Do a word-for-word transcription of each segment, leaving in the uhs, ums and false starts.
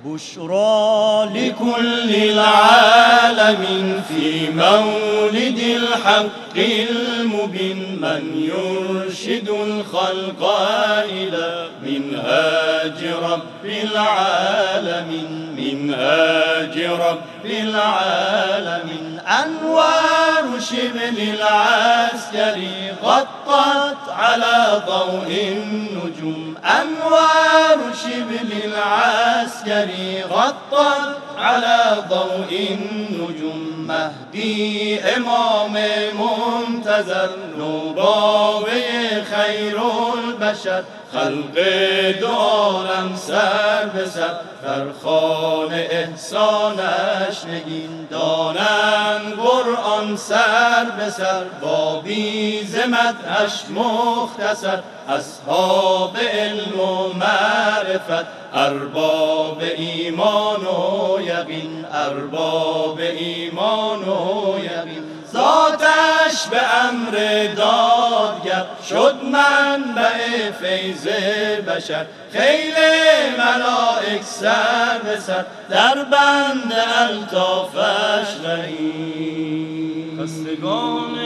بشرى لكل العالمين في مولد الحق المبين، من يرشد الخلق إلى منهاج رب العالمين، منهاج رب العالمين. أنوار شبل العسكري غطت على ضوء النجوم، أنوار شبل العسكري غطت على ضوء النجوم. مهدي إمام منتظر نوباوه خیر البشر، خلق دو عالم سر به سر در خوان احسانش نگین. دانن قرآن سر به سر با بیز مدحش مختصر، اصحاب علم و معرفت ارباب ایمان و یقین، ارباب ایمان و یقین. ذاتش به امر دادگر شد منبع فیض بشر، خیل ملائک سر به سر در بند الطافش رهید. خستگان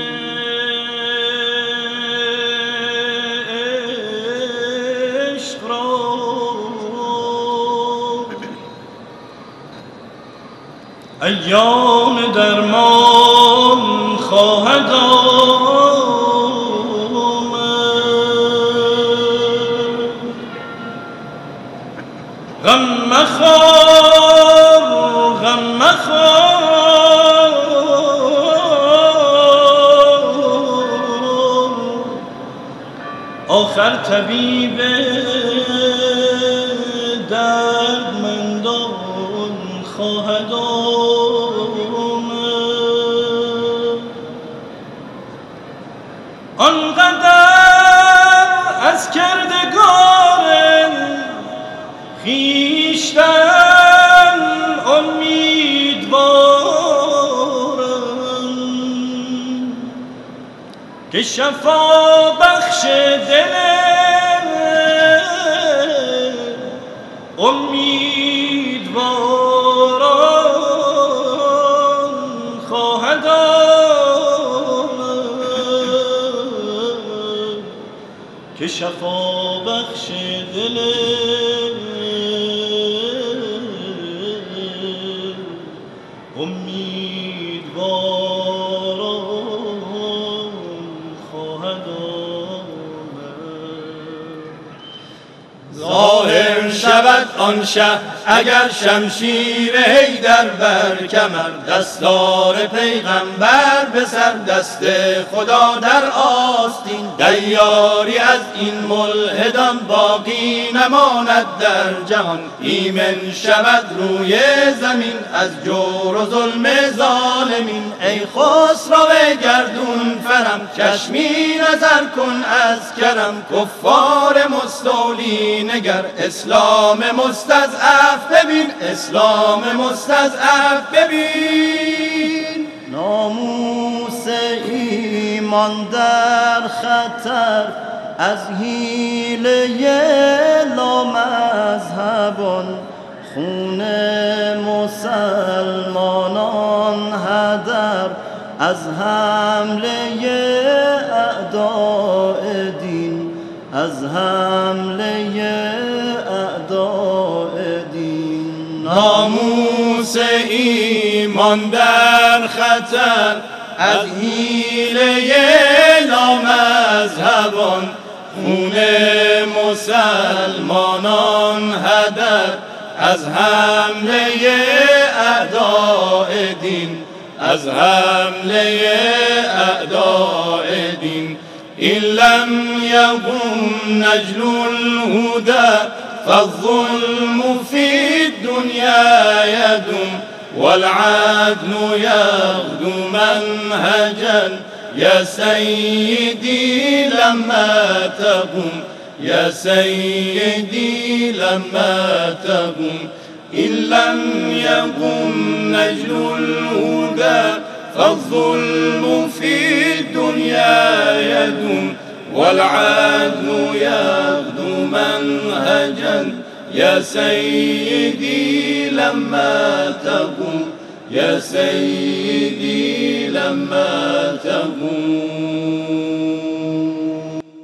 عشق را ایام درمان خواهد آمد. غم مخور غم مخور آخر طبیب دردمندان خواهد آمد. آنقدر از کردگار خویشتن امیدوارم که شفا بخش دل امیدواران خواهد آمد، که شفا بخش دل امیدواران خواهد آمد. ظاهر شود آن شه اگر شمشیر حیدر بر کمر، دستار پیغمبر به سر، دست خدا در آستین. دیاری از این ملحدان باقی نماند در جهان، ایمن شود روی زمین از جور و ظلم ظالمین. ای خسرو گردون فرم چشمی نظر کن از کرم، کفار مستولی نگر اسلام مستضعف ببین، اسلام مستضعف ببین. ناموس ایمان در خطر از حیله لامذهبان، خون مسلمانان هدر از حمله اعداء دین، از حمله اعداء دین. ناموس ایمان در خطر از حیله لامذهبان، خون مسلمانان هدر از حمله اعداء دین، از حمله اعداء دین. إن لم يكن نجل الهدى فالظلم في الدنيا يدوم، والعدل يغدو منهجا يا سيدي لما تقوم، يا سيدي لما تقوم. إن لم يكن نجل الهدى فالظلم في الدنيا يدوم، والعدل يغدو منهجا يا سيدي لما تقوم يا سيدي لما تقوم